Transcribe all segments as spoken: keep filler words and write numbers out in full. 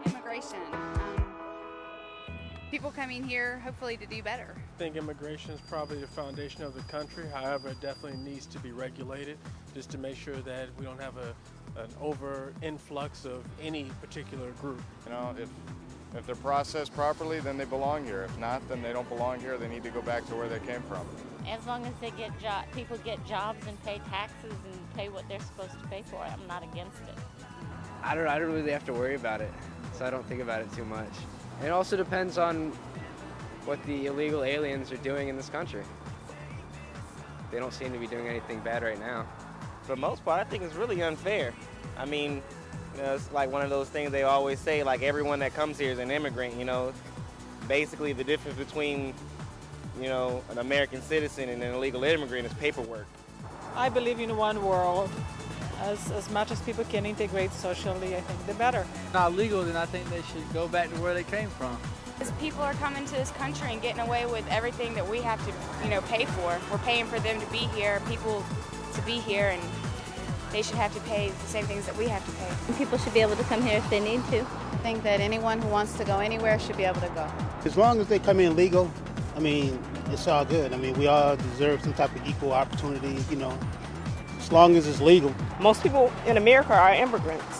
Immigration. Um, people coming here hopefully to do better. I think immigration is probably the foundation of the country. However, it definitely needs to be regulated just to make sure that we don't have a, an over influx of any particular group. You know, if, if they're processed properly, then they belong here. If not, then they don't belong here. They need to go back to where they came from. As long as they get jo- people get jobs and pay taxes and pay what they're supposed to pay for, I'm not against it. I don't, I don't really have to worry about it, so I don't think about it too much. It also depends on what the illegal aliens are doing in this country. They don't seem to be doing anything bad right now. For the most part, I think it's really unfair. I mean, you know, it's like one of those things they always say, like everyone that comes here is an immigrant, you know. Basically, the difference between, you know, an American citizen and an illegal immigrant is paperwork. I believe in one world. As, as much as people can integrate socially, I think the better. Not legal, then I think they should go back to where they came from. As people are coming to this country and getting away with everything that we have to, you know, pay for. We're paying for them to be here, people to be here, and they should have to pay the same things that we have to pay. People should be able to come here if they need to. I think that anyone who wants to go anywhere should be able to go. As long as they come in legal, I mean, it's all good. I mean, we all deserve some type of equal opportunity, you know, as long as it's legal. Most people in America are immigrants.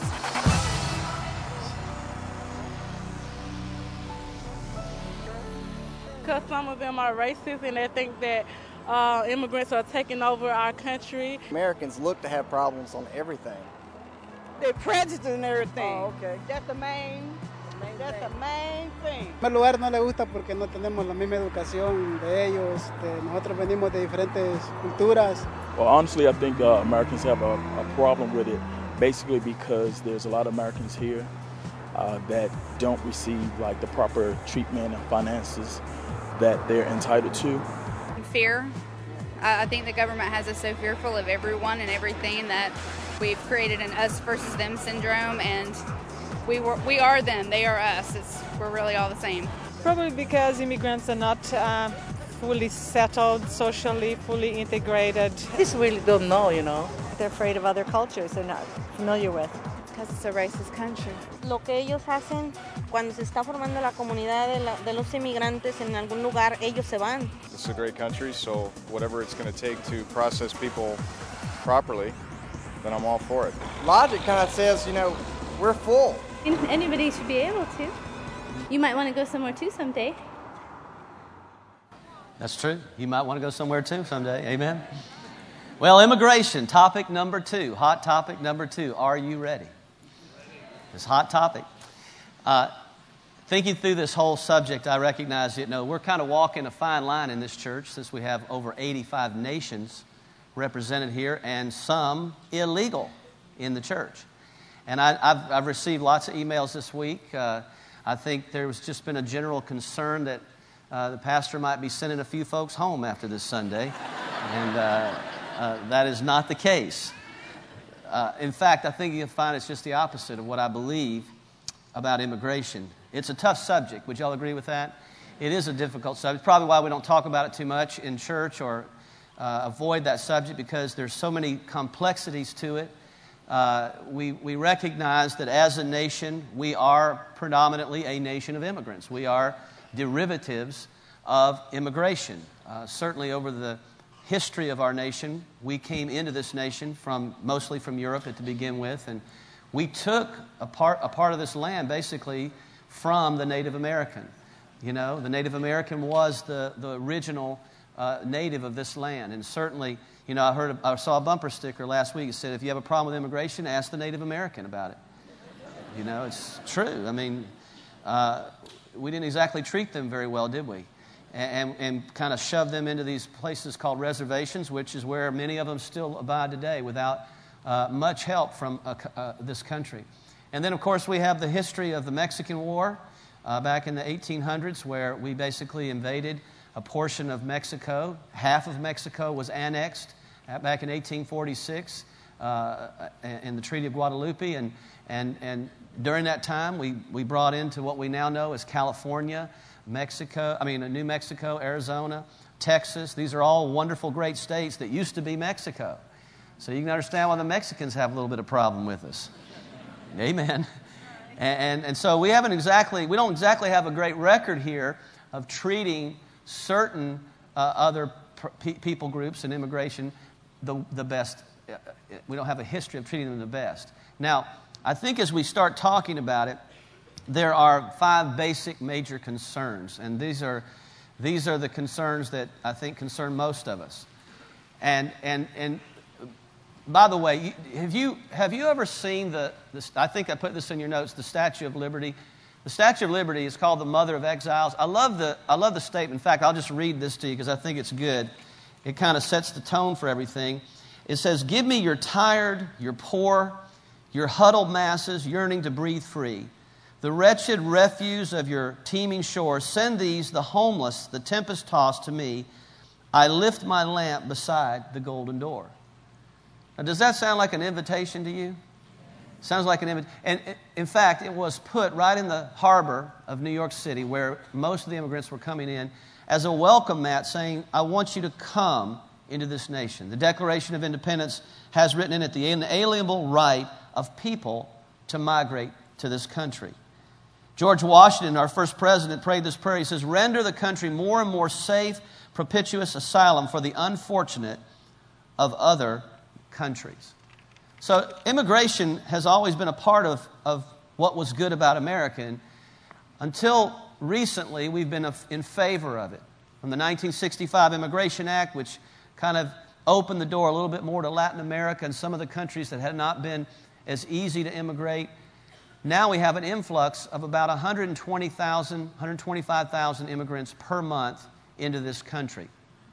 Because some of them are racist and they think that uh, immigrants are taking over our country. Americans look to have problems on everything. They're prejudiced and everything. Oh, okay. That's the main, main that's thing. the main thing. En primer lugar no le gusta porque no tenemos la misma educación de ellos. De, nosotros venimos de diferentes culturas. Well, honestly, I think uh, Americans have a, a problem with it, basically because there's a lot of Americans here uh, that don't receive like the proper treatment and finances that they're entitled to. Fear. I think the government has us so fearful of everyone and everything that we've created an us versus them syndrome, and we were, we are them, they are us. It's, we're really all the same. Probably because immigrants are not uh, fully settled, socially, fully integrated. I just really don't know, you know. They're afraid of other cultures they're not familiar with. Because it's a racist country. Lo que ellos hacen cuando se está formando la comunidad de, la, de los inmigrantes en algún lugar, ellos se van. This is a great country, so whatever it's going to take to process people properly, then I'm all for it. Logic kind of says, you know, we're full. Anybody should be able to. You might want to go somewhere too someday. That's true. You might want to go somewhere too someday. Amen. Well, immigration, topic number two. Hot topic number two. Are you ready? It's a hot topic. Uh, thinking through this whole subject, I recognize, you know, we're kind of walking a fine line in this church since we have over eighty-five nations represented here and some illegal in the church. And I, I've, I've received lots of emails this week. Uh, I think there's just been a general concern that uh, the pastor might be sending a few folks home after this Sunday. And uh, uh, that is not the case. Uh, in fact, I think you'll find it's just the opposite of what I believe about immigration. It's a tough subject. Would y'all agree with that? It is a difficult subject. Probably why we don't talk about it too much in church or uh, avoid that subject, because there's so many complexities to it. Uh, we, we recognize that as a nation, we are predominantly a nation of immigrants. We are derivatives of immigration. Uh, certainly over the history of our nation, we came into this nation from mostly from Europe to begin with, and we took a part, a part of this land basically from the Native American. You know, the Native American was the, the original uh, native of this land, and certainly, you know, I heard, I saw a bumper sticker last week that said, if you have a problem with immigration, ask the Native American about it. You know, it's true. I mean, uh, we didn't exactly treat them very well, did we? And, and, and kind of shove them into these places called reservations, which is where many of them still abide today without uh, much help from uh, uh, this country. And then, of course, we have the history of the Mexican War uh, back in the eighteen hundreds, where we basically invaded a portion of Mexico. Half of Mexico was annexed back in eighteen forty-six uh, in the Treaty of Guadalupe. And, and, and during that time, we, we brought into what we now know as California, Mexico, I mean, New Mexico, Arizona, Texas. These are all wonderful, great states that used to be Mexico. So you can understand why the Mexicans have a little bit of problem with us. Amen. And, and so we haven't exactly, we don't exactly have a great record here of treating certain uh, other pe- people groups in immigration the, the best. We don't have a history of treating them the best. Now, I think as we start talking about it, there are five basic major concerns, and these are these are the concerns that I think concern most of us. And and and by the way, have you have you ever seen the, the? I think I put this in your notes. The Statue of Liberty. The Statue of Liberty is called the Mother of Exiles. I love the I love the statement. In fact, I'll just read this to you because I think it's good. It kind of sets the tone for everything. It says, "Give me your tired, your poor, your huddled masses yearning to breathe free. The wretched refuse of your teeming shores, send these, the homeless, the tempest-tossed, to me. I lift my lamp beside the golden door." Now, does that sound like an invitation to you? Sounds like an invitation. And in fact, it was put right in the harbor of New York City, where most of the immigrants were coming in, as a welcome mat saying, "I want you to come into this nation." The Declaration of Independence has written in it the inalienable right of people to migrate to this country. George Washington, our first president, prayed this prayer. He says, "Render the country more and more safe, propitious asylum for the unfortunate of other countries." So immigration has always been a part of, of what was good about America. And until recently, we've been in favor of it. From the nineteen sixty-five Immigration Act, which kind of opened the door a little bit more to Latin America and some of the countries that had not been as easy to immigrate. Now we have an influx of about one hundred twenty thousand, one hundred twenty-five thousand immigrants per month into this country.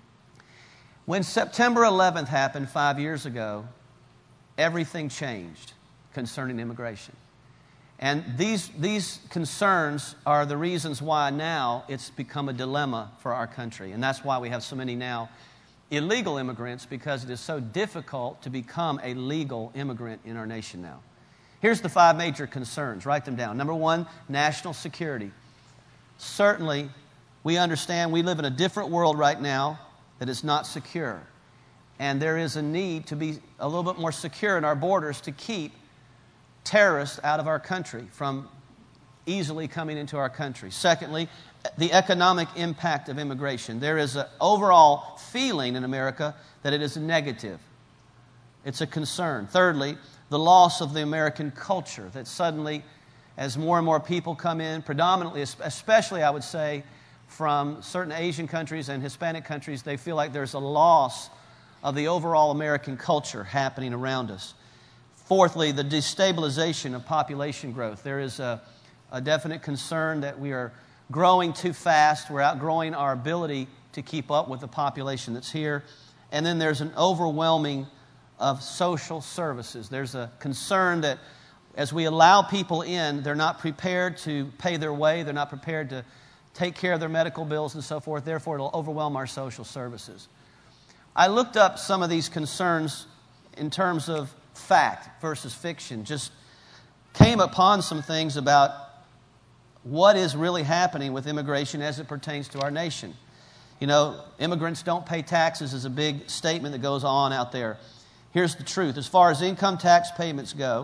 When September eleventh happened five years ago, everything changed concerning immigration. And these, these concerns are the reasons why now it's become a dilemma for our country. And that's why we have so many now illegal immigrants, because it is so difficult to become a legal immigrant in our nation now. Here's the five major concerns. Write them down. Number one, national security. Certainly, we understand we live in a different world right now that is not secure. And there is a need to be a little bit more secure in our borders to keep terrorists out of our country from easily coming into our country. Secondly, the economic impact of immigration. There is an overall feeling in America that it is negative. It's a concern. Thirdly, the loss of the American culture, that suddenly, as more and more people come in, predominantly, especially I would say, from certain Asian countries and Hispanic countries, they feel like there's a loss of the overall American culture happening around us. Fourthly, the destabilization of population growth. There is a, a definite concern that we are growing too fast. We're outgrowing our ability to keep up with the population that's here. And then there's an overwhelming of social services. There's a concern that as we allow people in, they're not prepared to pay their way. They're not prepared to take care of their medical bills and so forth. Therefore, it'll overwhelm our social services. I looked up some of these concerns in terms of fact versus fiction. Just came upon some things about what is really happening with immigration as it pertains to our nation. You know, immigrants don't pay taxes is a big statement that goes on out there. Here's the truth. As far as income tax payments go,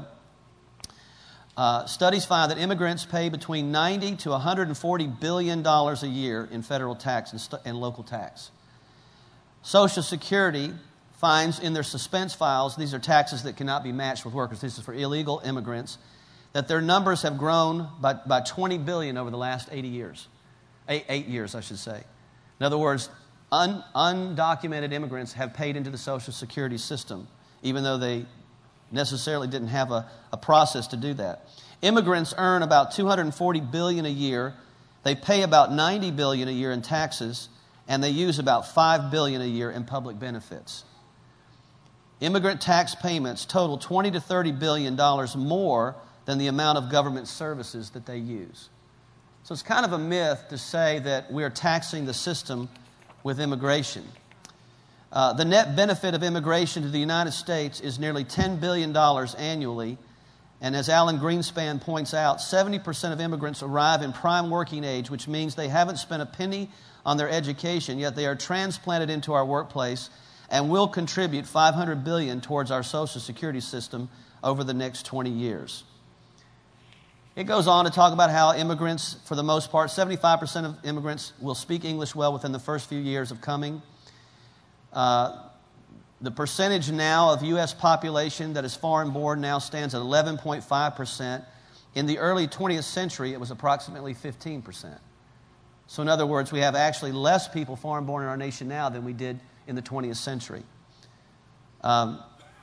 uh, studies find that immigrants pay between ninety to one hundred forty billion dollars a year in federal tax and, st- and local tax. Social Security finds in their suspense files, these are taxes that cannot be matched with workers, this is for illegal immigrants, that their numbers have grown by, by twenty billion dollars over the last eighty years. Eight, eight years, I should say. In other words, un, undocumented immigrants have paid into the Social Security system, even though they necessarily didn't have a, a process to do that. Immigrants earn about two hundred forty billion dollars a year. They pay about ninety billion dollars a year in taxes, and they use about five billion dollars a year in public benefits. Immigrant tax payments total twenty to thirty billion dollars more than the amount of government services that they use. So it's kind of a myth to say that we're taxing the system with immigration. Uh, the net benefit of immigration to the United States is nearly ten billion dollars annually. And as Alan Greenspan points out, seventy percent of immigrants arrive in prime working age, which means they haven't spent a penny on their education, yet they are transplanted into our workplace and will contribute five hundred billion dollars towards our Social Security system over the next twenty years. It goes on to talk about how immigrants, for the most part, seventy-five percent of immigrants will speak English well within the first few years of coming. Uh, the percentage now of U S population that is foreign-born now stands at eleven point five percent. In the early twentieth century, it was approximately fifteen percent. So in other words, we have actually less people foreign-born in our nation now than we did in the twentieth century. Um,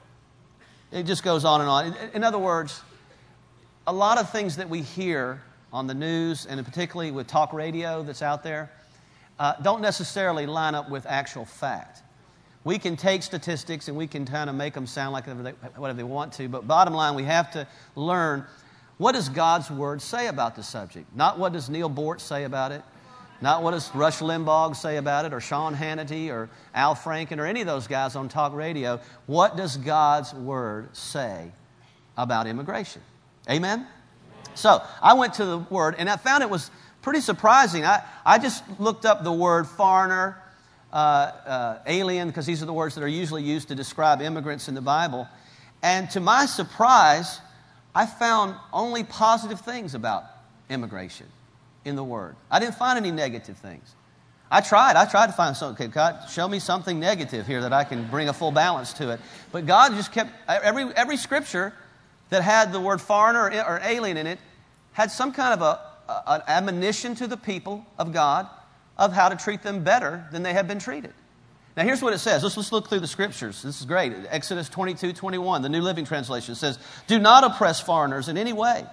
it just goes on and on. In, in other words, a lot of things that we hear on the news, and particularly with talk radio that's out there, uh, don't necessarily line up with actual fact. We can take statistics and we can kind of make them sound like whatever they, whatever they want to, but bottom line, we have to learn, what does God's Word say about the subject? Not what does Neil Bort say about it, not what does Rush Limbaugh say about it, or Sean Hannity, or Al Franken, or any of those guys on talk radio. What does God's Word say about immigration? Amen? So, I went to the Word, and I found it was pretty surprising. I, I just looked up the word foreigner, uh, uh, alien, because these are the words that are usually used to describe immigrants in the Bible. And to my surprise, I found only positive things about immigration in the Word. I didn't find any negative things. I tried. I tried to find something. Okay, God, show me something negative here that I can bring a full balance to it. But God just kept, every every scripture that had the word foreigner or alien in it had some kind of a, a, an admonition to the people of God of how to treat them better than they had been treated. Now here's what it says. Let's, let's look through the scriptures. This is great. Exodus twenty-two twenty-one, the New Living Translation says, "Do not oppress foreigners in any way."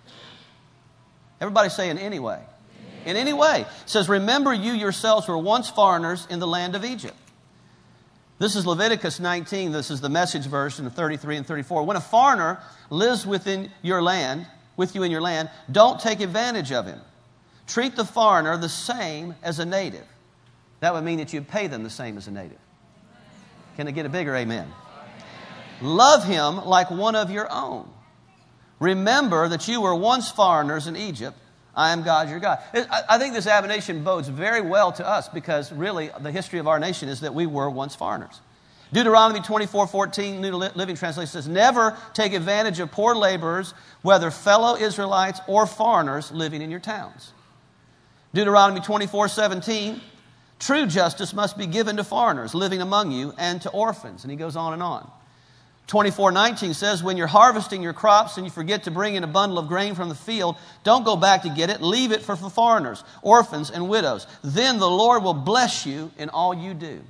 Everybody say in any way. In any way. It says, "Remember you yourselves were once foreigners in the land of Egypt." This is Leviticus nineteen. This is the Message version of thirty-three and thirty-four. "When a foreigner lives within your land, with you in your land, don't take advantage of him. Treat the foreigner the same as a native." That would mean that you pay them the same as a native. Can I get a bigger amen? "Love him like one of your own. Remember that you were once foreigners in Egypt. I am God, your God." I think this admonition bodes very well to us, because really the history of our nation is that we were once foreigners. Deuteronomy twenty-four fourteen, New Living Translation says, "Never take advantage of poor laborers, whether fellow Israelites or foreigners living in your towns." Deuteronomy twenty-four seventeen, "True justice must be given to foreigners living among you and to orphans." And he goes on and on. twenty-four nineteen says, "When you're harvesting your crops and you forget to bring in a bundle of grain from the field, don't go back to get it. Leave it for the foreigners, orphans, and widows. Then the Lord will bless you in all you do."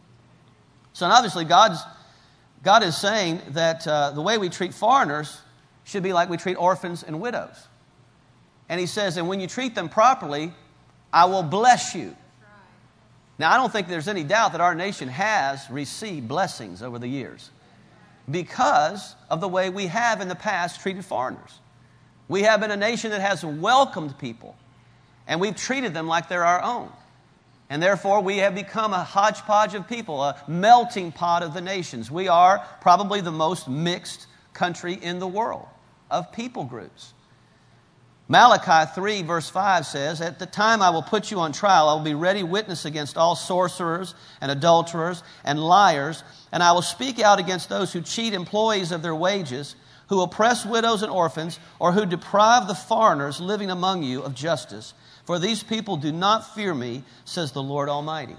So obviously God's, God is saying that uh, the way we treat foreigners should be like we treat orphans and widows. And he says, and when you treat them properly, I will bless you. Now, I don't think there's any doubt that our nation has received blessings over the years because of the way we have in the past treated foreigners. We have been a nation that has welcomed people, and we've treated them like they're our own. And therefore, we have become a hodgepodge of people, a melting pot of the nations. We are probably the most mixed country in the world of people groups. Malachi three verse five says, "At the time I will put you on trial, I will be ready witness against all sorcerers and adulterers and liars, and I will speak out against those who cheat employees of their wages, who oppress widows and orphans, or who deprive the foreigners living among you of justice. For these people do not fear me, says the Lord Almighty."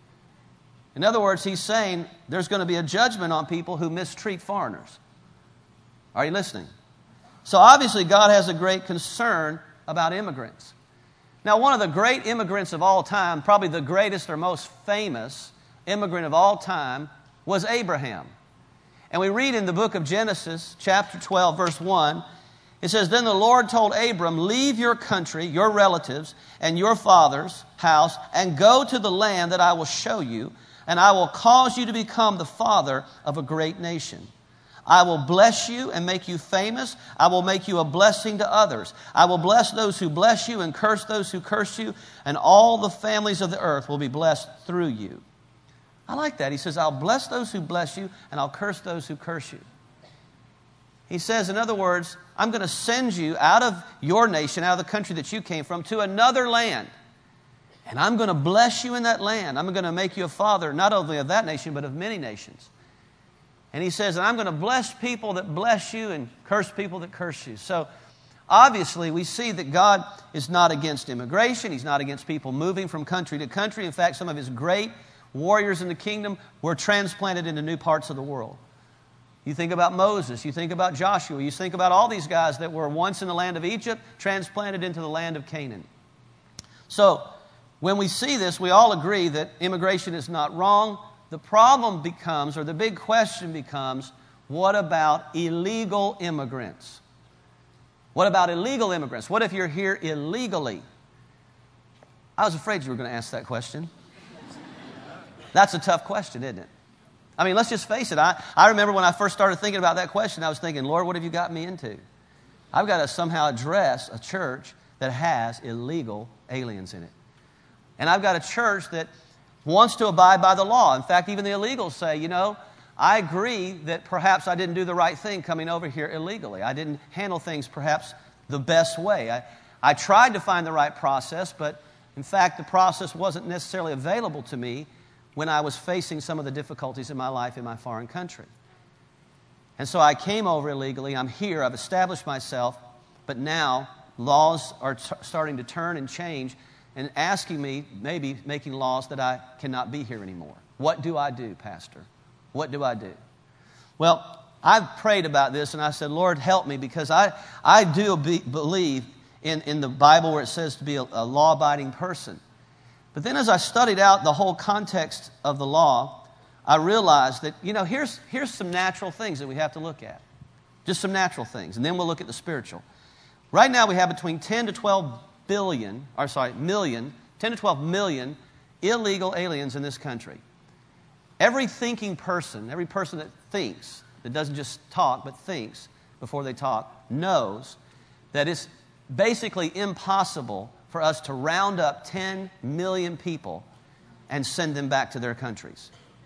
In other words, he's saying there's going to be a judgment on people who mistreat foreigners. Are you listening? So obviously God has a great concern about immigrants. Now, one of the great immigrants of all time, probably the greatest or most famous immigrant of all time, was Abraham. And we read in the book of Genesis, chapter twelve, verse one, it says, "Then the Lord told Abram, leave your country, your relatives, and your father's house, and go to the land that I will show you, and I will cause you to become the father of a great nation. I will bless you and make you famous. I will make you a blessing to others. I will bless those who bless you and curse those who curse you, and all the families of the earth will be blessed through you." I like that. He says, I'll bless those who bless you, and I'll curse those who curse you. He says, in other words, I'm going to send you out of your nation, out of the country that you came from, to another land. And I'm going to bless you in that land. I'm going to make you a father, not only of that nation, but of many nations. And he says, and I'm going to bless people that bless you and curse people that curse you. So obviously we see that God is not against immigration. He's not against people moving from country to country. In fact, some of His great warriors in the kingdom were transplanted into new parts of the world. You think about Moses, you think about Joshua, you think about all these guys that were once in the land of Egypt, transplanted into the land of Canaan. So, when we see this, we all agree that immigration is not wrong. The problem becomes, or the big question becomes, what about illegal immigrants? What about illegal immigrants? What if you're here illegally? I was afraid you were going to ask that question. That's a tough question, isn't it? I mean, let's just face it. I, I remember when I first started thinking about that question, I was thinking, Lord, what have you got me into? I've got to somehow address a church that has illegal aliens in it. And I've got a church that wants to abide by the law. In fact, even the illegals say, you know, I agree that perhaps I didn't do the right thing coming over here illegally. I didn't handle things perhaps the best way. I, I tried to find the right process, but in fact, the process wasn't necessarily available to me when I was facing some of the difficulties in my life in my foreign country. And so I came over illegally. I'm here. I've established myself. But now laws are t- starting to turn and change and asking me, maybe making laws that I cannot be here anymore. What do I do, Pastor? What do I do? Well, I've prayed about this and I said, Lord, help me, because I, I do be, believe in, in the Bible where it says to be a, a law-abiding person. But then as I studied out the whole context of the law, I realized that, you know, here's, here's some natural things that we have to look at. Just some natural things. And then we'll look at the spiritual. Right now we have between ten to twelve billion, or sorry, million, ten to twelve million illegal aliens in this country. Every thinking person, every person that thinks, that doesn't just talk, but thinks before they talk, knows that it's basically impossible for us to round up ten million people and send them back to their countries.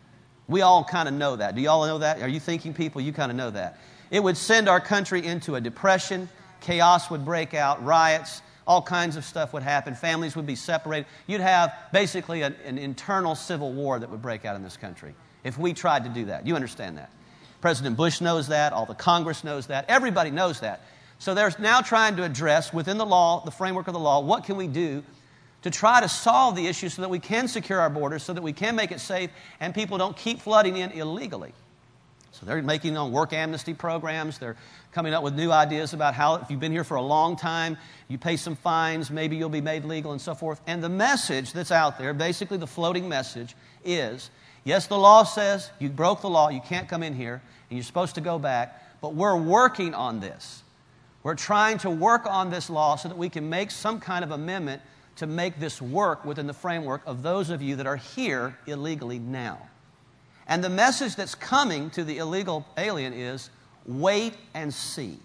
We all kind of know that. Do you all know that? Are you thinking people? You kind of know that. It would send our country into a depression. Chaos would break out, riots, all kinds of stuff would happen. Families would be separated. You'd have basically an, an internal civil war that would break out in this country if we tried to do that. You understand that. President Bush knows that. All the Congress knows that. Everybody knows that. So they're now trying to address within the law, the framework of the law, what can we do to try to solve the issue so that we can secure our borders, so that we can make it safe and people don't keep flooding in illegally. So they're making you know, work amnesty programs. They're coming up with new ideas about how if you've been here for a long time, you pay some fines, maybe you'll be made legal and so forth. And the message that's out there, basically the floating message is, yes, the law says you broke the law, you can't come in here, and you're supposed to go back, but we're working on this. We're trying to work on this law so that we can make some kind of amendment to make this work within the framework of those of you that are here illegally now. And the message that's coming to the illegal alien is, wait and see.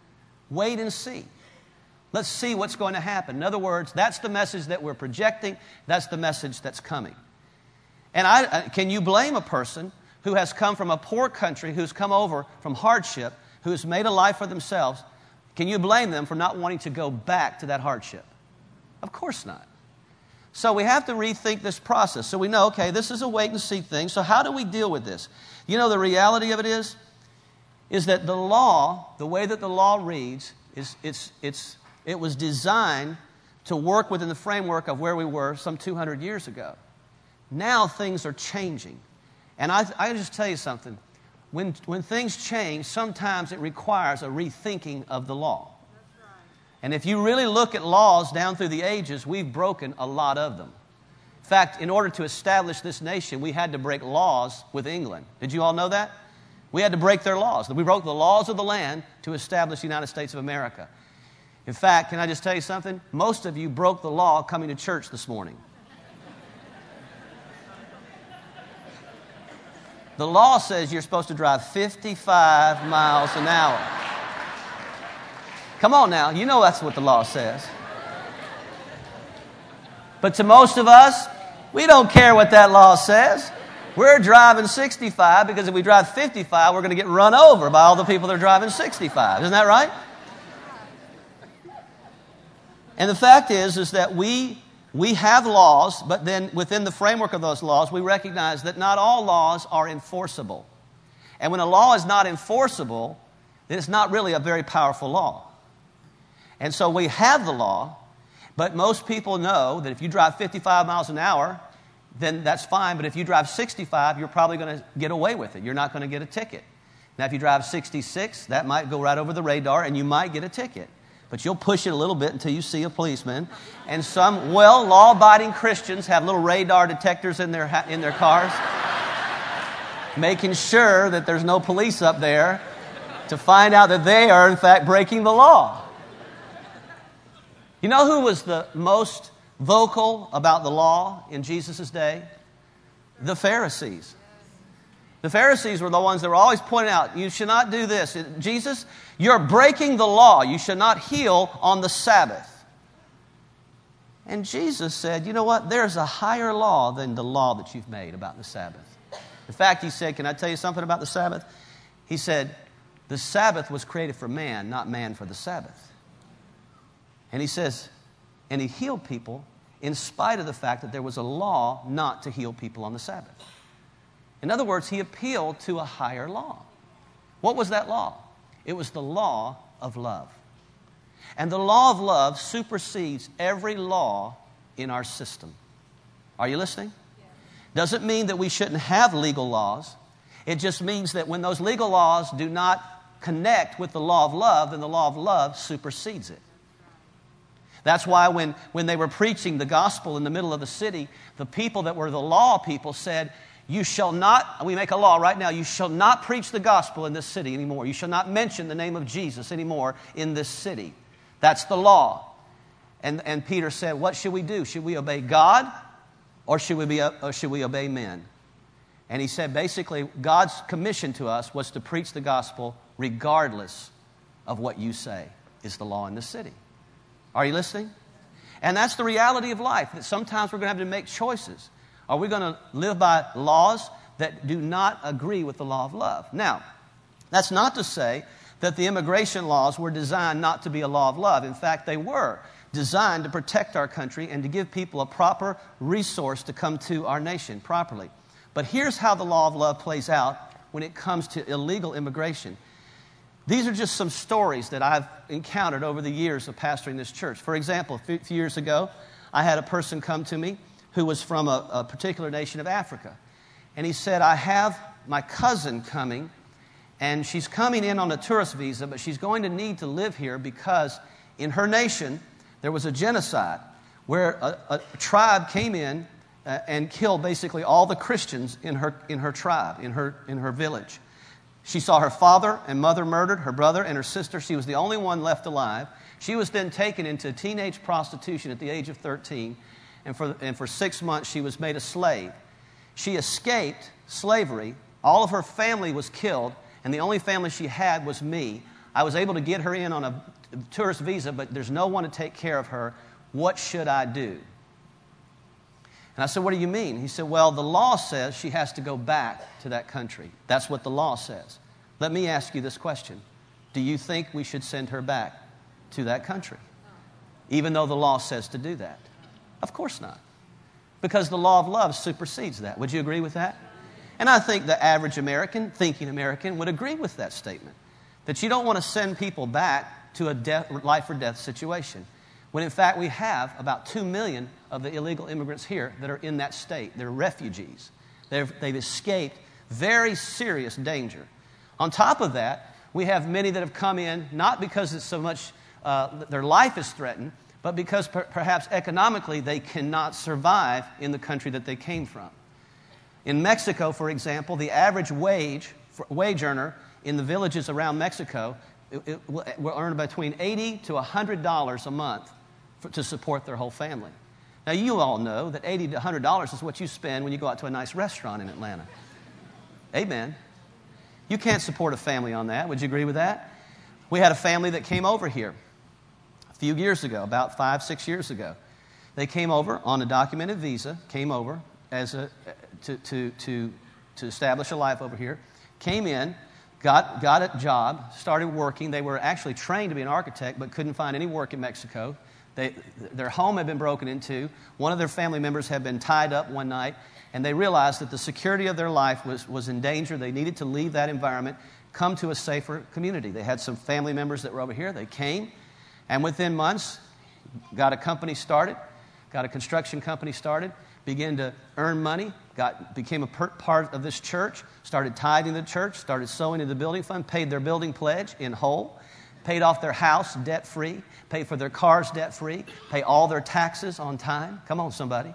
Wait and see. Let's see what's going to happen. In other words, that's the message that we're projecting. That's the message that's coming. And I, can you blame a person who has come from a poor country, who's come over from hardship, who has made a life for themselves? Can you blame them for not wanting to go back to that hardship? Of course not. So we have to rethink this process. So we know, okay, this is a wait-and-see thing. So how do we deal with this? You know, the reality of it is, is that the law, the way that the law reads, is it's, it's, it was designed to work within the framework of where we were some two hundred years ago. Now things are changing. And I, I just tell you something. When, when things change, sometimes it requires a rethinking of the law. That's right. And if you really look at laws down through the ages, we've broken a lot of them. In fact, in order to establish this nation, we had to break laws with England. Did you all know that? We had to break their laws. We broke the laws of the land to establish the United States of America. In fact, can I just tell you something? Most of you broke the law coming to church this morning. The law says you're supposed to drive fifty-five miles an hour. Come on now, you know that's what the law says. But to most of us, we don't care what that law says. We're driving sixty-five because if we drive fifty-five, we're going to get run over by all the people that are driving sixty-five. Isn't that right? And the fact is, is that we... We have laws, but then within the framework of those laws, we recognize that not all laws are enforceable. And when a law is not enforceable, then it's not really a very powerful law. And so we have the law, but most people know that if you drive fifty-five miles an hour, then that's fine. But if you drive sixty-five, you're probably going to get away with it. You're not going to get a ticket. Now, if you drive sixty-six, that might go right over the radar, and you might get a ticket. But you'll push it a little bit until you see a policeman. And some, well, law-abiding Christians have little radar detectors in their ha- in their cars, making sure that there's no police up there to find out that they are, in fact, breaking the law. You know who was the most vocal about the law in Jesus' day? The Pharisees. The Pharisees were the ones that were always pointing out, you should not do this. Jesus, you're breaking the law. You should not heal on the Sabbath. And Jesus said, you know what? There's a higher law than the law that you've made about the Sabbath. In fact, he said, can I tell you something about the Sabbath? He said, the Sabbath was created for man, not man for the Sabbath. And he says, and he healed people in spite of the fact that there was a law not to heal people on the Sabbath. In other words, he appealed to a higher law. What was that law? It was the law of love. And the law of love supersedes every law in our system. Are you listening? Doesn't mean that we shouldn't have legal laws. It just means that when those legal laws do not connect with the law of love, then the law of love supersedes it. That's why when, when they were preaching the gospel in the middle of the city, the people that were the law people said, you shall not, we make a law right now, you shall not preach the gospel in this city anymore. You shall not mention the name of Jesus anymore in this city. That's the law. And, and Peter said, what should we do? Should we obey God or should we, be, or should we obey men? And he said basically God's commission to us was to preach the gospel regardless of what you say is the law in the city. Are you listening? And that's the reality of life, that sometimes we're going to have to make choices. Are we going to live by laws that do not agree with the law of love? Now, that's not to say that the immigration laws were designed not to be a law of love. In fact, they were designed to protect our country and to give people a proper resource to come to our nation properly. But here's how the law of love plays out when it comes to illegal immigration. These are just some stories that I've encountered over the years of pastoring this church. For example, a few years ago, I had a person come to me who was from a, a particular nation of Africa. And he said, I have my cousin coming, and she's coming in on a tourist visa, but she's going to need to live here because in her nation, there was a genocide where a, a tribe came in uh, and killed basically all the Christians in her, in her tribe, in her, in her village. She saw her father and mother murdered, her brother and her sister. She was the only one left alive. She was then taken into teenage prostitution at the age of thirteen, and for, and for six months she was made a slave. She escaped slavery. All of her family was killed, and the only family she had was me. I was able to get her in on a tourist visa, but there's no one to take care of her. What should I do? And I said, what do you mean? He said, well, the law says she has to go back to that country. That's what the law says. Let me ask you this question. Do you think we should send her back to that country, even though the law says to do that? Of course not. Because the law of love supersedes that. Would you agree with that? And I think the average American, thinking American, would agree with that statement. That you don't want to send people back to a death, life or death situation. When in fact we have about two million of the illegal immigrants here that are in that state. They're refugees. They've, they've escaped very serious danger. On top of that, we have many that have come in not because it's so much uh, their life is threatened, but because per- perhaps economically they cannot survive in the country that they came from. In Mexico, for example, the average wage for, wage earner in the villages around Mexico it, it will, will earn between eighty to one hundred dollars a month for, to support their whole family. Now, you all know that eighty to one hundred dollars is what you spend when you go out to a nice restaurant in Atlanta. Amen. You can't support a family on that. Would you agree with that? We had a family that came over here a few years ago, about five, six years ago. They came over on a documented visa, came over as a, to, to, to, to establish a life over here, came in, got, got a job, started working. They were actually trained to be an architect, but couldn't find any work in Mexico. They, their home had been broken into. One of their family members had been tied up one night, and they realized that the security of their life was, was in danger. They needed to leave that environment, come to a safer community. They had some family members that were over here. They came, And within months, got a company started, got a construction company started, began to earn money, got became a per- part of this church, started tithing the church, started sowing into the building fund, paid their building pledge in whole, paid off their house debt-free, paid for their cars debt-free, pay all their taxes on time. Come on, somebody.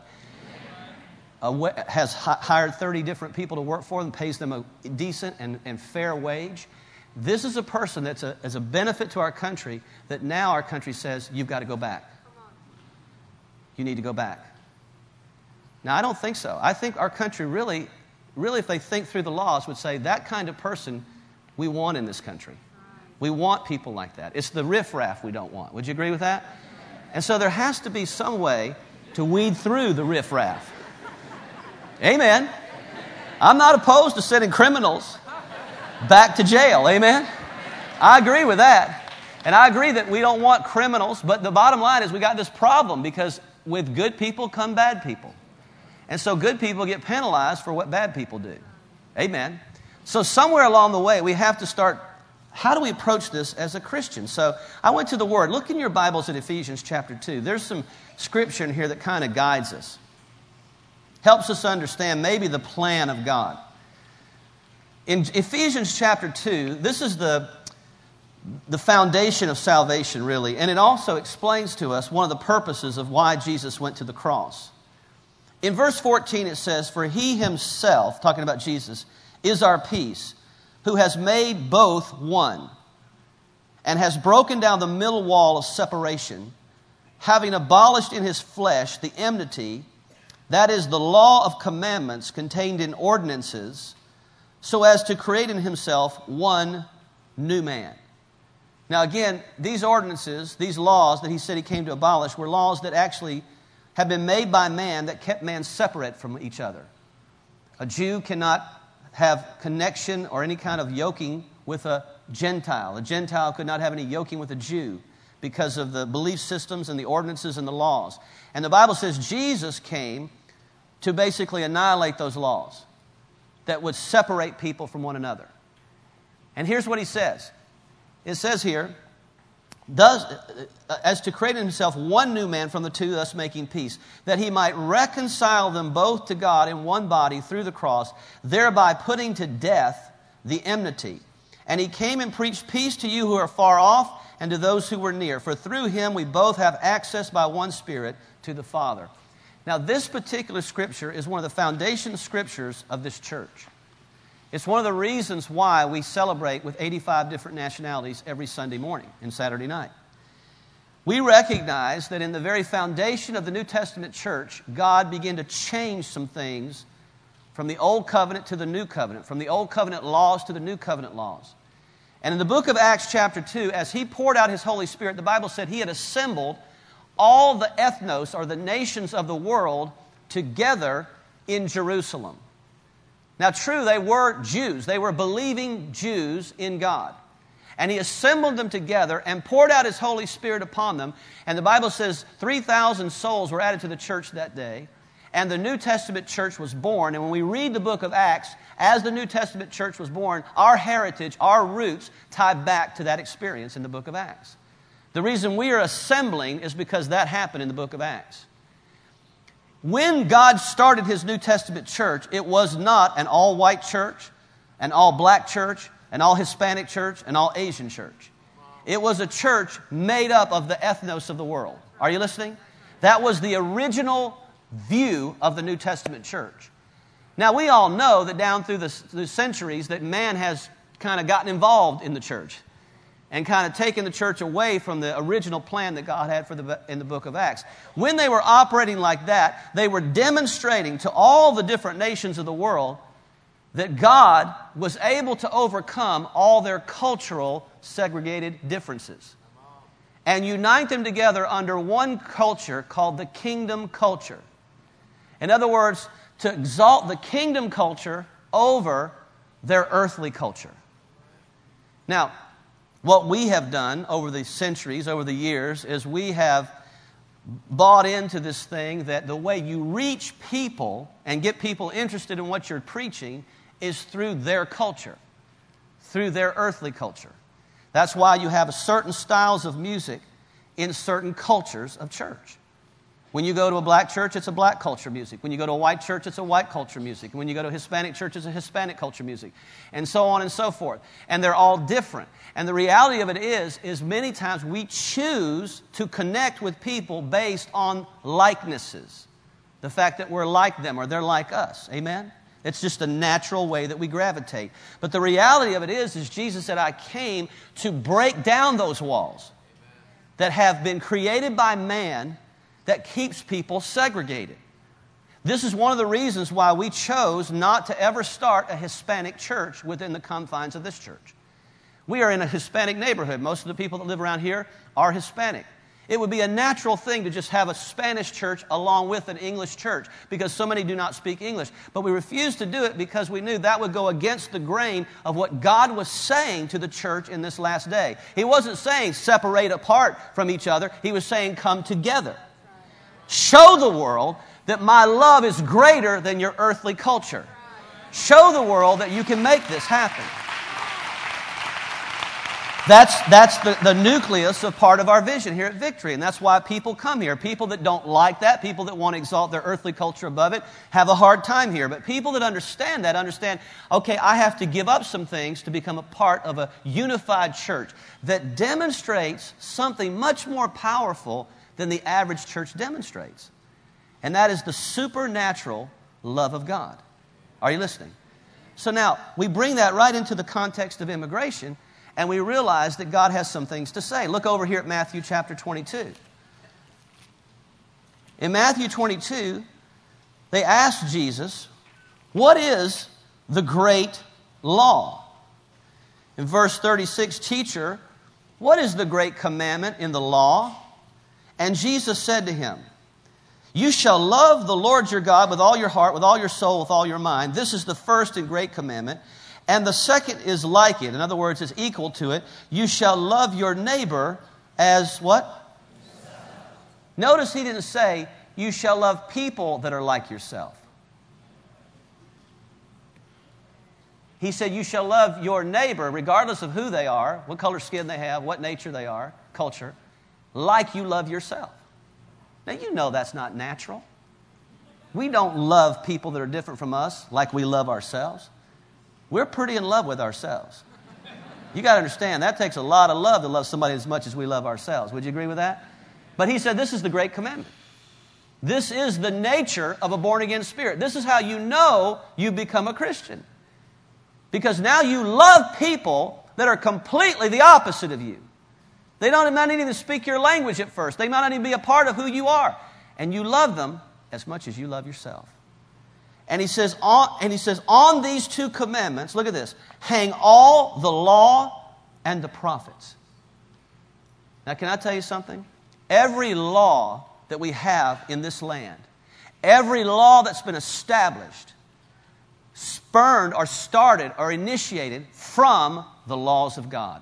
Uh, has hi- hired thirty different people to work for them, pays them a decent and, and fair wage. This is a person that's a, as a benefit to our country that now our country says, you've got to go back. You need to go back. Now, I don't think so. I think our country really, really, if they think through the laws, would say that kind of person we want in this country. We want people like that. It's the riffraff we don't want. Would you agree with that? And so there has to be some way to weed through the riffraff. Amen. I'm not opposed to sending criminals back to jail. Amen. I agree with that. And I agree that we don't want criminals, but the bottom line is we got this problem because with good people come bad people. And so good people get penalized for what bad people do. Amen. So somewhere along the way, we have to start, how do we approach this as a Christian? So I went to the Word. Look in your Bibles at Ephesians chapter two. There's some scripture in here that kind of guides us. Helps us understand maybe the plan of God. In Ephesians chapter two, this is the, the foundation of salvation, really. And it also explains to us one of the purposes of why Jesus went to the cross. In verse fourteen it says, "For he himself," talking about Jesus, "is our peace, who has made both one, and has broken down the middle wall of separation, having abolished in his flesh the enmity, that is the law of commandments contained in ordinances, so as to create in himself one new man." Now again, these ordinances, these laws that he said he came to abolish, were laws that actually have been made by man that kept man separate from each other. A Jew cannot have connection or any kind of yoking with a Gentile. A Gentile could not have any yoking with a Jew because of the belief systems and the ordinances and the laws. And the Bible says Jesus came to basically annihilate those laws that would separate people from one another. And here's what he says. It says here, "Does, as to create in himself one new man from the two, thus making peace, that he might reconcile them both to God in one body through the cross, thereby putting to death the enmity. And he came and preached peace to you who are far off and to those who were near. For through him we both have access by one Spirit to the Father." Now this particular scripture is one of the foundation scriptures of this church. It's one of the reasons why we celebrate with eighty-five different nationalities every Sunday morning and Saturday night. We recognize that in the very foundation of the New Testament church, God began to change some things from the Old Covenant to the New Covenant, from the Old Covenant laws to the New Covenant laws. And in the book of Acts chapter two, as he poured out his Holy Spirit, the Bible said he had assembled all the ethnos, or the nations of the world, together in Jerusalem. Now, true, they were Jews. They were believing Jews in God. And he assembled them together and poured out his Holy Spirit upon them. And the Bible says three thousand souls were added to the church that day. And the New Testament church was born. And when we read the book of Acts, as the New Testament church was born, our heritage, our roots, tie back to that experience in the book of Acts. The reason we are assembling is because that happened in the book of Acts. When God started his New Testament church, it was not an all-white church, an all-black church, an all-Hispanic church, an all-Asian church. It was a church made up of the ethnos of the world. Are you listening? That was the original view of the New Testament church. Now, we all know that down through the, the centuries that man has kind of gotten involved in the church and kind of taken the church away from the original plan that God had for the, in the book of Acts. When they were operating like that, they were demonstrating to all the different nations of the world that God was able to overcome all their cultural segregated differences and unite them together under one culture called the kingdom culture. In other words, to exalt the kingdom culture over their earthly culture. Now, what we have done over the centuries, over the years, is we have bought into this thing that the way you reach people and get people interested in what you're preaching is through their culture, through their earthly culture. That's why you have certain styles of music in certain cultures of church. When you go to a black church, it's a black culture music. When you go to a white church, it's a white culture music. When you go to a Hispanic church, it's a Hispanic culture music. And so on and so forth. And they're all different. And the reality of it is, is many times we choose to connect with people based on likenesses. The fact that we're like them or they're like us. Amen? It's just a natural way that we gravitate. But the reality of it is, is Jesus said, I came to break down those walls that have been created by man that keeps people segregated. This is one of the reasons why we chose not to ever start a Hispanic church within the confines of this church. We are in a Hispanic neighborhood. Most of the people that live around here are Hispanic. It would be a natural thing to just have a Spanish church along with an English church because so many do not speak English. But we refused to do it because we knew that would go against the grain of what God was saying to the church in this last day. He wasn't saying separate apart from each other. He was saying come together. Show the world that my love is greater than your earthly culture. Show the world that you can make this happen. That's, that's the, the nucleus of part of our vision here at Victory. And that's why people come here. People that don't like that, people that want to exalt their earthly culture above it, have a hard time here. But people that understand that, understand, okay, I have to give up some things to become a part of a unified church that demonstrates something much more powerful than the average church demonstrates. And that is the supernatural love of God. Are you listening? So now, we bring that right into the context of immigration, and we realize that God has some things to say. Look over here at Matthew chapter twenty-two. In Matthew twenty-two, they asked Jesus, what is the great law? In verse thirty-six, teacher, what is the great commandment in the law? And Jesus said to him, you shall love the Lord your God with all your heart, with all your soul, with all your mind. This is the first and great commandment. And the second is like it. In other words, is equal to it. You shall love your neighbor as what? Yourself. Notice he didn't say, you shall love people that are like yourself. He said, you shall love your neighbor, regardless of who they are, what color skin they have, what nature they are, culture, like you love yourself. Now, you know that's not natural. We don't love people that are different from us like we love ourselves. We're pretty in love with ourselves. You got to understand, that takes a lot of love to love somebody as much as we love ourselves. Would you agree with that? But he said this is the great commandment. This is the nature of a born-again spirit. This is how you know you become a Christian. Because now you love people that are completely the opposite of you. They don't might not even speak your language at first. They might not even be a part of who you are. And you love them as much as you love yourself. And he says, on, and he says, on these two commandments, look at this, hang all the law and the prophets. Now, can I tell you something? Every law that we have in this land, every law that's been established, spurned or started or initiated from the laws of God.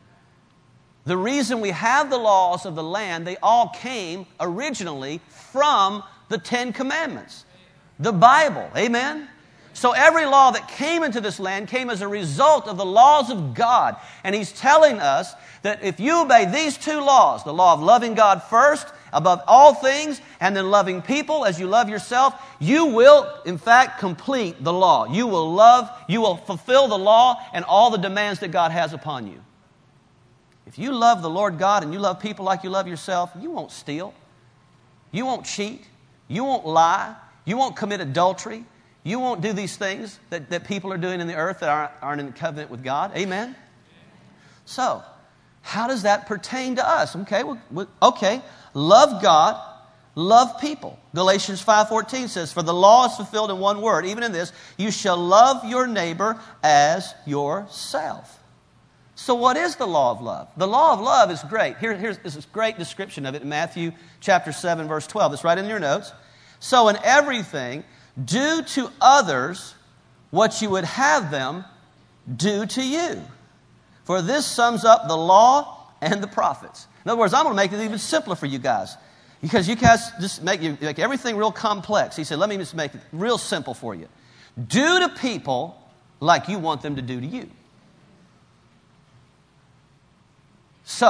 The reason we have the laws of the land, they all came originally from the Ten Commandments. The Bible. Amen? So every law that came into this land came as a result of the laws of God. And he's telling us that if you obey these two laws, the law of loving God first, above all things, and then loving people as you love yourself, you will, in fact, complete the law. You will love, you will fulfill the law and all the demands that God has upon you. If you love the Lord God and you love people like you love yourself, you won't steal. You won't cheat. You won't lie. You won't commit adultery. You won't do these things that, that people are doing in the earth that aren't, aren't in covenant with God. Amen? So, how does that pertain to us? Okay, well, okay. Love God, love people. Galatians five fourteen says, for the law is fulfilled in one word, even in this, you shall love your neighbor as yourself. So what is the law of love? The law of love is great. Here, here's this great description of it in Matthew chapter seven, verse twelve. It's right in your notes. So in everything, do to others what you would have them do to you. For this sums up the law and the prophets. In other words, I'm going to make it even simpler for you guys. Because you guys just make, you make everything real complex. He said, let me just make it real simple for you. Do to people like you want them to do to you. So,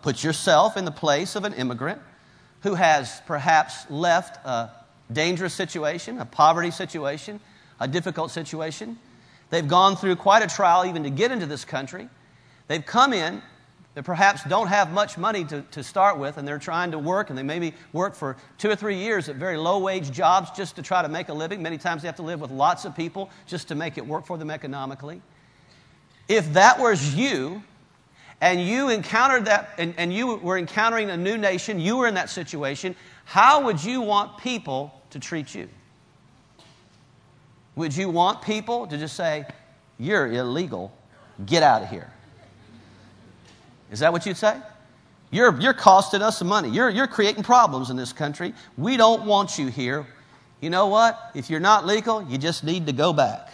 Put yourself in the place of an immigrant who has perhaps left a dangerous situation, a poverty situation, a difficult situation. They've gone through quite a trial even to get into this country. They've come in. They perhaps don't have much money to, to start with, and they're trying to work, and they maybe work for two or three years at very low-wage jobs just to try to make a living. Many times they have to live with lots of people just to make it work for them economically. If that was you, and you encountered that, and, and you were encountering a new nation, you were in that situation, how would you want people to treat you? Would you want people to just say, "You're illegal, get out of here"? Is that what you'd say? You're, you're costing us some money. You're, you're creating problems in this country. We don't want you here. You know what? If you're not legal, you just need to go back.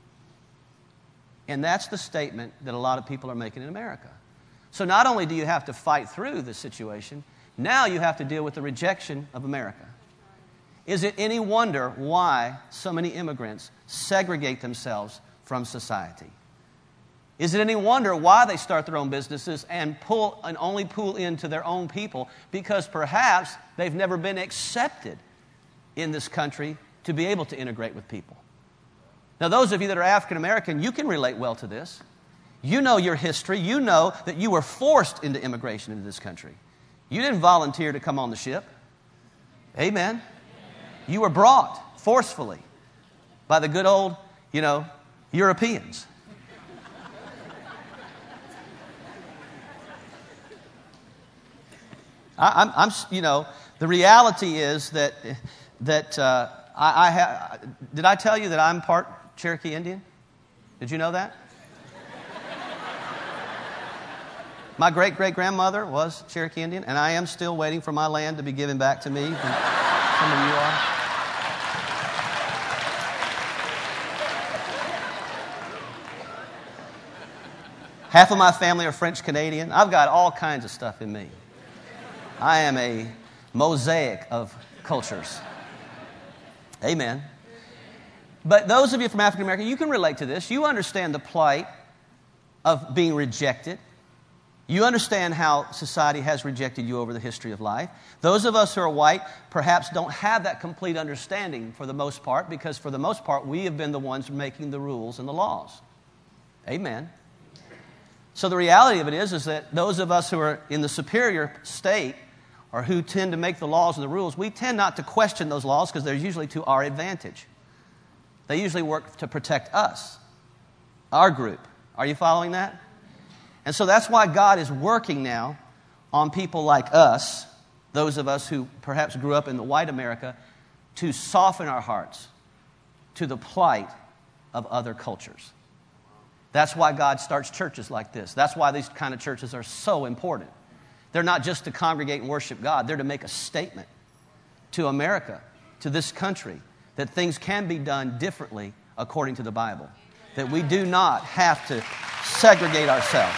And that's the statement that a lot of people are making in America. So not only do you have to fight through this situation, now you have to deal with the rejection of America. Is it any wonder why so many immigrants segregate themselves from society? Is it any wonder why they start their own businesses and pull and only pull into their own people? Because perhaps they've never been accepted in this country to be able to integrate with people. Now, those of you that are African American, you can relate well to this. You know your history. You know that you were forced into immigration into this country. You didn't volunteer to come on the ship. Amen. You were brought forcefully by the good old, you know, Europeans. I, I'm, I'm, you know, the reality is that that uh, I, I ha- did I tell you that I'm part Cherokee Indian? Did you know that? My great-great-grandmother was Cherokee Indian, and I am still waiting for my land to be given back to me. Some of you are. Half of my family are French-Canadian. I've got all kinds of stuff in me. I am a mosaic of cultures. Amen. But those of you from African America, you can relate to this. You understand the plight of being rejected. You understand how society has rejected you over the history of life. Those of us who are white perhaps don't have that complete understanding for the most part, because for the most part we have been the ones making the rules and the laws. Amen. So the reality of it is, is that those of us who are in the superior state, or who tend to make the laws and the rules, we tend not to question those laws because they're usually to our advantage. They usually work to protect us, our group. Are you following that? And so that's why God is working now on people like us, those of us who perhaps grew up in the white America, to soften our hearts to the plight of other cultures. That's why God starts churches like this. That's why these kind of churches are so important. They're not just to congregate and worship God. They're to make a statement to America, to this country, that things can be done differently according to the Bible. That we do not have to segregate ourselves.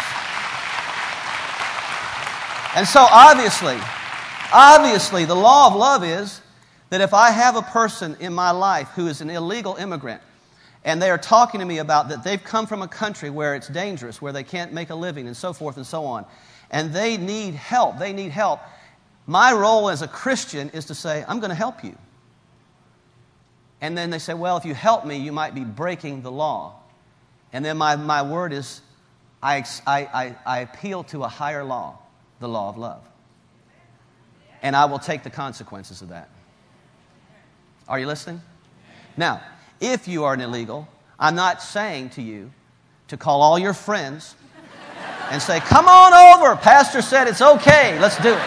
And so obviously, obviously, the law of love is that if I have a person in my life who is an illegal immigrant, and they are talking to me about that they've come from a country where it's dangerous, where they can't make a living, and so forth and so on, and they need help, they need help, my role as a Christian is to say, I'm going to help you. And then they say, well, if you help me, you might be breaking the law. And then my, my word is, I, I, I appeal to a higher law, the law of love. And I will take the consequences of that. Are you listening? Now, if you are an illegal, I'm not saying to you to call all your friends and say, come on over, Pastor said it's okay, let's do it.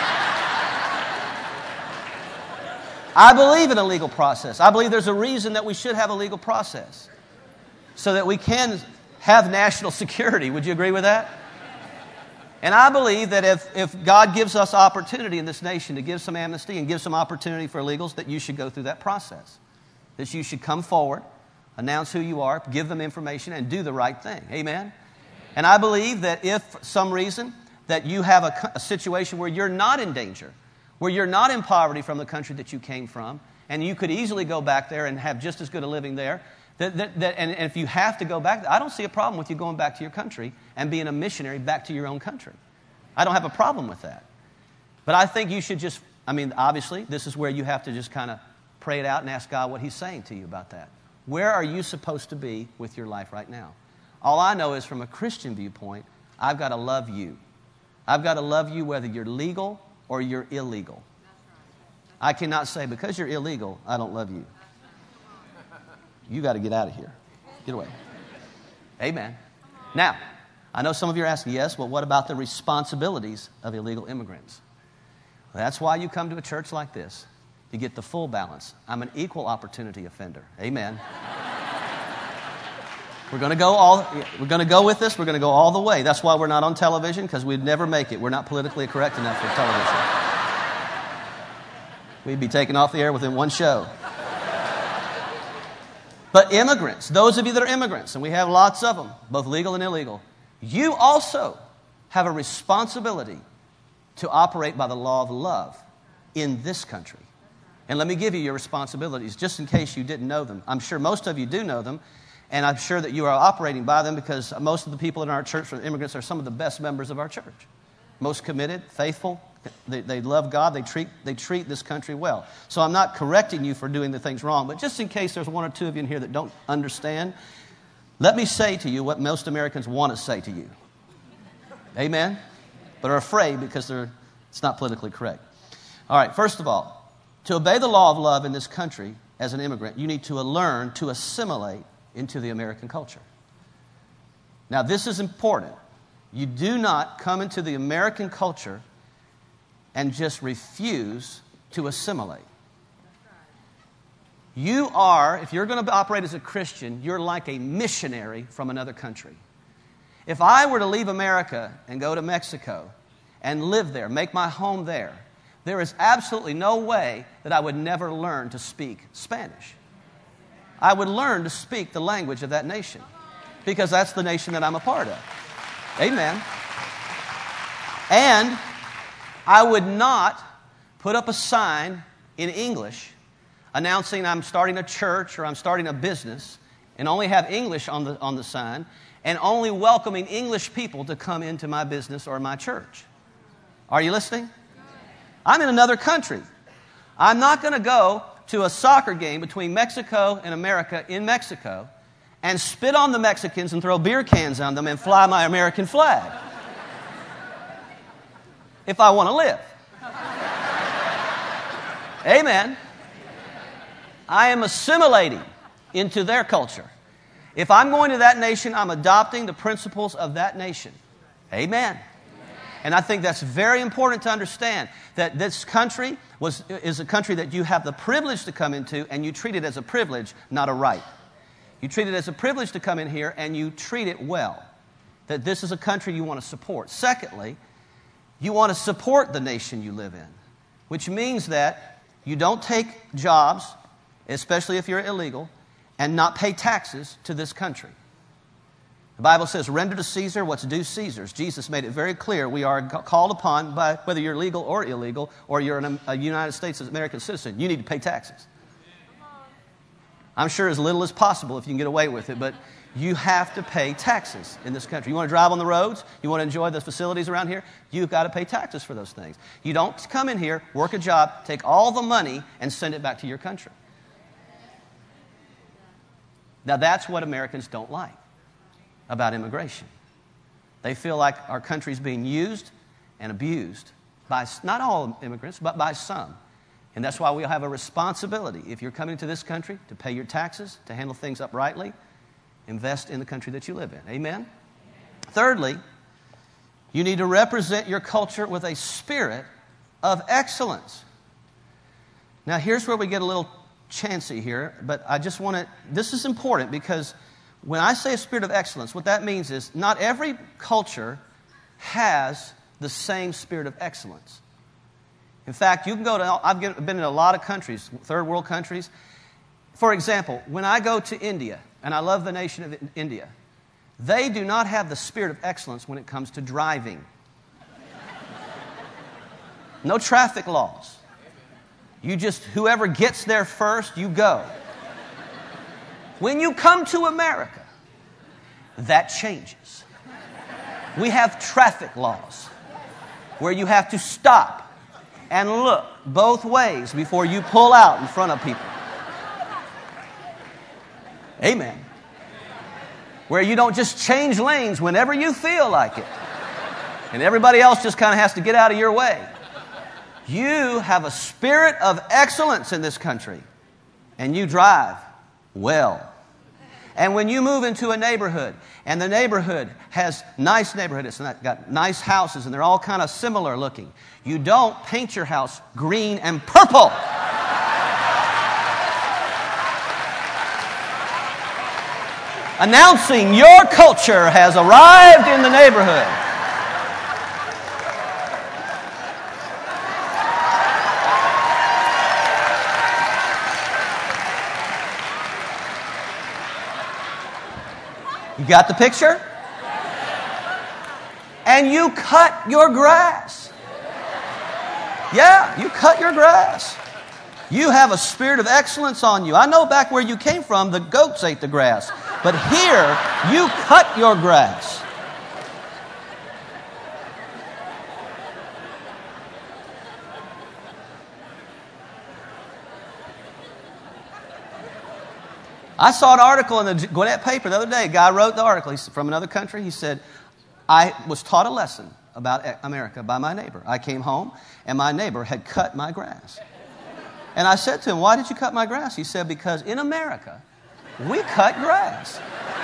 I believe in a legal process. I believe there's a reason that we should have a legal process so that we can have national security. Would you agree with that? And I believe that if, if God gives us opportunity in this nation to give some amnesty and give some opportunity for illegals, that you should go through that process. That you should come forward, announce who you are, give them information, and do the right thing. Amen? And I believe that if for some reason that you have a, a situation where you're not in danger, where you're not in poverty from the country that you came from, and you could easily go back there and have just as good a living there, that, that, that, and, and if you have to go back, I don't see a problem with you going back to your country and being a missionary back to your own country. I don't have a problem with that. But I think you should just, I mean, obviously, this is where you have to just kind of pray it out and ask God what He's saying to you about that. Where are you supposed to be with your life right now? All I know is from a Christian viewpoint, I've got to love you. I've got to love you whether you're legal or you're illegal. I cannot say, because you're illegal, I don't love you. You got to get out of here. Get away. Amen. Now, I know some of you are asking, yes, well, what about the responsibilities of illegal immigrants? Well, that's why you come to a church like this, to get the full balance. I'm an equal opportunity offender. Amen. We're going to go all. We're going to go with this. We're going to go all the way. That's why we're not on television, because we'd never make it. We're not politically correct enough for television. We'd be taken off the air within one show. But immigrants, those of you that are immigrants, and we have lots of them, both legal and illegal, you also have a responsibility to operate by the law of love in this country. And let me give you your responsibilities, just in case you didn't know them. I'm sure most of you do know them, and I'm sure that you are operating by them, because most of the people in our church, for immigrants, are some of the best members of our church. Most committed, faithful. They, they love God. They treat, they treat this country well. So I'm not correcting you for doing the things wrong, but just in case there's one or two of you in here that don't understand, let me say to you what most Americans want to say to you. Amen? But are afraid because they're, it's not politically correct. All right, first of all, to obey the law of love in this country as an immigrant, you need to learn to assimilate into the American culture. Now, this is important. You do not come into the American culture and just refuse to assimilate. You are, if you're going to operate as a Christian, you're like a missionary from another country. If I were to leave America and go to Mexico and live there, make my home there, there is absolutely no way that I would never learn to speak Spanish. I would learn to speak the language of that nation, because that's the nation that I'm a part of. Amen. And I would not put up a sign in English announcing I'm starting a church or I'm starting a business and only have English on the, on the sign and only welcoming English people to come into my business or my church. Are you listening? I'm in another country. I'm not going to go to a soccer game between Mexico and America in Mexico and spit on the Mexicans and throw beer cans on them and fly my American flag. If I want to live. Amen. I am assimilating into their culture. If I'm going to that nation, I'm adopting the principles of that nation. Amen. And I think that's very important to understand, that this country was, is a country that you have the privilege to come into, and you treat it as a privilege, not a right. You treat it as a privilege to come in here, and you treat it well. That this is a country you want to support. Secondly, you want to support the nation you live in, which means that you don't take jobs, especially if you're illegal, and not pay taxes to this country. The Bible says, render to Caesar what's due Caesar's. Jesus made it very clear we are called upon, by whether you're legal or illegal, or you're an, a United States American citizen, you need to pay taxes. I'm sure as little as possible if you can get away with it, but you have to pay taxes in this country. You want to drive on the roads? You want to enjoy the facilities around here? You've got to pay taxes for those things. You don't come in here, work a job, take all the money, and send it back to your country. Now, that's what Americans don't like about immigration. They feel like our country's being used and abused by, not all immigrants, but by some. And that's why we have a responsibility, if you're coming to this country, to pay your taxes, to handle things uprightly, invest in the country that you live in. Amen? Thirdly, you need to represent your culture with a spirit of excellence. Now, here's where we get a little chancy here, but I just want to, this is important, because when I say a spirit of excellence, what that means is not every culture has the same spirit of excellence. In fact, you can go to, I've been in a lot of countries, third world countries. For example, when I go to India, and I love the nation of India, they do not have the spirit of excellence when it comes to driving. No traffic laws. You just, whoever gets there first, you go. When you come to America, that changes. We have traffic laws. where you have to stop and look both ways before you pull out in front of people. Amen. Where you don't just change lanes whenever you feel like it, and everybody else just kind of has to get out of your way. You have a spirit of excellence in this country, and you drive well. And when you move into a neighborhood, and the neighborhood has nice neighborhood, it's not, got nice houses, and they're all kind of similar looking, you don't paint your house green and purple. Announcing your culture has arrived in the neighborhood. You got the picture? And you cut your grass. Yeah, you cut your grass. You have a spirit of excellence on you. I know back where you came from, the goats ate the grass. But here, you cut your grass. I saw an article in the Gwinnett paper the other day. A guy wrote the article. He's from another country. He said, I was taught a lesson about America by my neighbor. I came home, and my neighbor had cut my grass. And I said to him, why did you cut my grass? He said, because in America, we cut grass.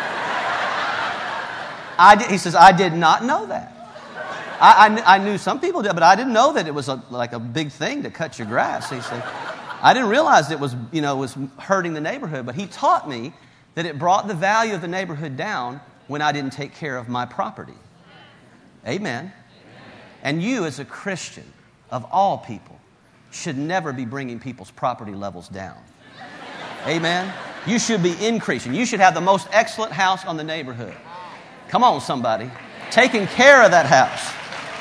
I did, he says, I did not know that. I, I, I knew some people did, but I didn't know that it was a, like a big thing to cut your grass. He said, I didn't realize it was, you know, was hurting the neighborhood, but he taught me that it brought the value of the neighborhood down when I didn't take care of my property. Amen. And you, as a Christian, of all people, should never be bringing people's property levels down. Amen. You should be increasing. You should have the most excellent house on the neighborhood. Come on, somebody. Taking care of that house.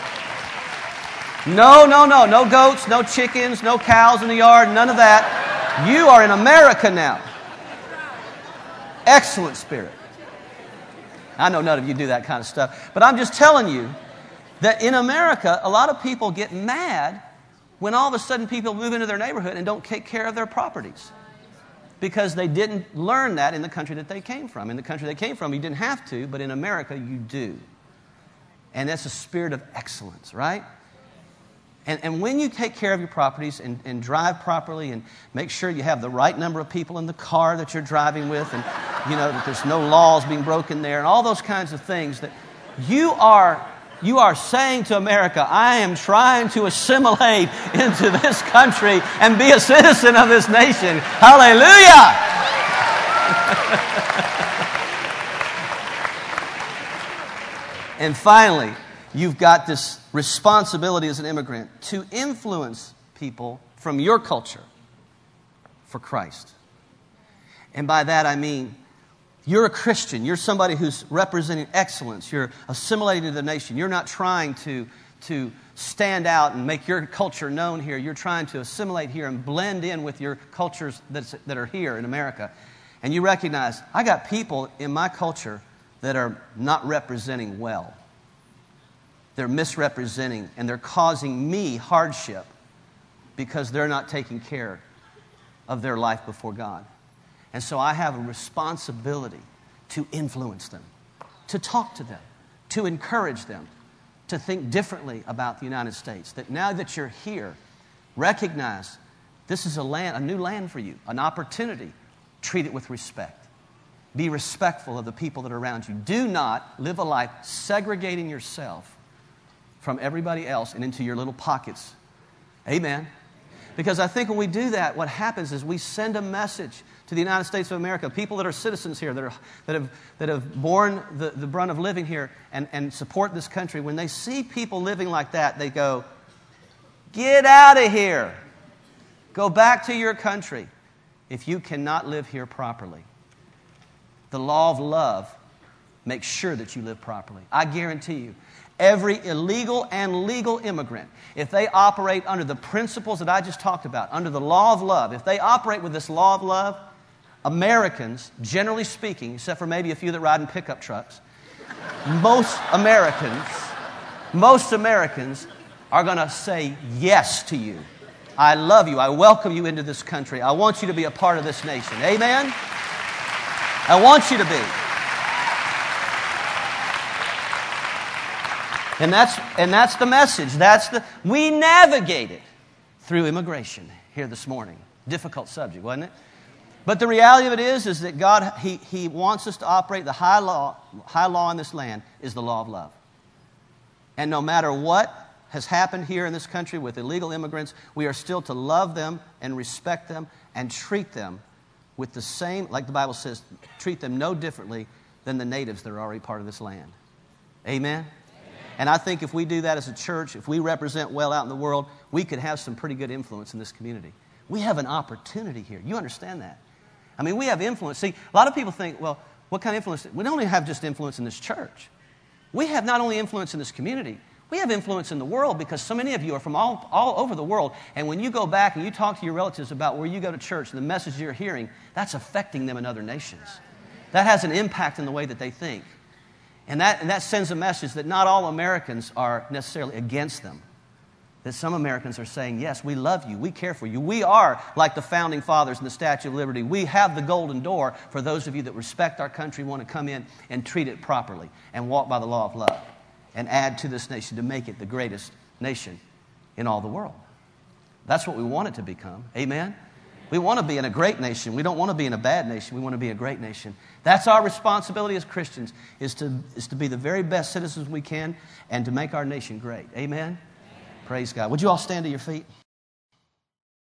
No, no, no. No goats, no chickens, no cows in the yard, none of that. You are in America now. Excellent spirit. I know none of you do that kind of stuff. But I'm just telling you that in America, a lot of people get mad when all of a sudden people move into their neighborhood and don't take care of their properties. Because they didn't learn that in the country that they came from. In the country they came from, you didn't have to, but in America, you do. And that's a spirit of excellence, right? And, and when you take care of your properties and, and drive properly and make sure you have the right number of people in the car that you're driving with, and you know that there's no laws being broken there, and all those kinds of things, that you are you are saying to America, I am trying to assimilate into this country and be a citizen of this nation. Hallelujah! And finally, you've got this responsibility as an immigrant to influence people from your culture for Christ. And by that I mean, you're a Christian. You're somebody who's representing excellence. You're assimilating to the nation. You're not trying to, to stand out and make your culture known here. You're trying to assimilate here and blend in with your cultures that's, that are here in America. And you recognize, I got people in my culture that are not representing well. They're misrepresenting, and they're causing me hardship because they're not taking care of their life before God. And so I have a responsibility to influence them, to talk to them, to encourage them, to think differently about the United States. That now that you're here, recognize this is a land, a new land for you, an opportunity. Treat it with respect. Be respectful of the people that are around you. Do not live a life segregating yourself from everybody else and into your little pockets. Amen. Because I think when we do that, what happens is we send a message to the United States of America, people that are citizens here, that, are, that, have, that have borne the, the brunt of living here and, and support this country. When they see people living like that, they go, get out of here. Go back to your country if you cannot live here properly. The law of love makes sure that you live properly. I guarantee you, every illegal and legal immigrant, if they operate under the principles that I just talked about, under the law of love, if they operate with this law of love, Americans, generally speaking, except for maybe a few that ride in pickup trucks, most Americans, most Americans are going to say yes to you. I love you. I welcome you into this country. I want you to be a part of this nation. Amen? I want you to be. And that's, and that's the message. That's the, we navigated through immigration here this morning. Difficult subject, wasn't it? But the reality of it is, is that God, he, he wants us to operate the high law. High law in this land is the law of love. And no matter what has happened here in this country with illegal immigrants, we are still to love them and respect them and treat them with the same, like the Bible says, treat them no differently than the natives that are already part of this land. Amen? Amen. And I think if we do that as a church, if we represent well out in the world, we could have some pretty good influence in this community. We have an opportunity here. You understand that? I mean, we have influence. See, a lot of people think, well, what kind of influence? We don't have just influence in this church. We have not only influence in this community, we have influence in the world because so many of you are from all, all over the world. And when you go back and you talk to your relatives about where you go to church and the message you're hearing, that's affecting them in other nations. That has an impact in the way that they think. And that, and that sends a message that not all Americans are necessarily against them. That some Americans are saying, yes, we love you, we care for you. We are like the Founding Fathers in the Statue of Liberty. We have the golden door for those of you that respect our country, want to come in and treat it properly and walk by the law of love and add to this nation to make it the greatest nation in all the world. That's what we want it to become. Amen? We want to be in a great nation. We don't want to be in a bad nation. We want to be a great nation. That's our responsibility as Christians, is to, is to be the very best citizens we can and to make our nation great. Amen? Praise God. Would you all stand to your feet?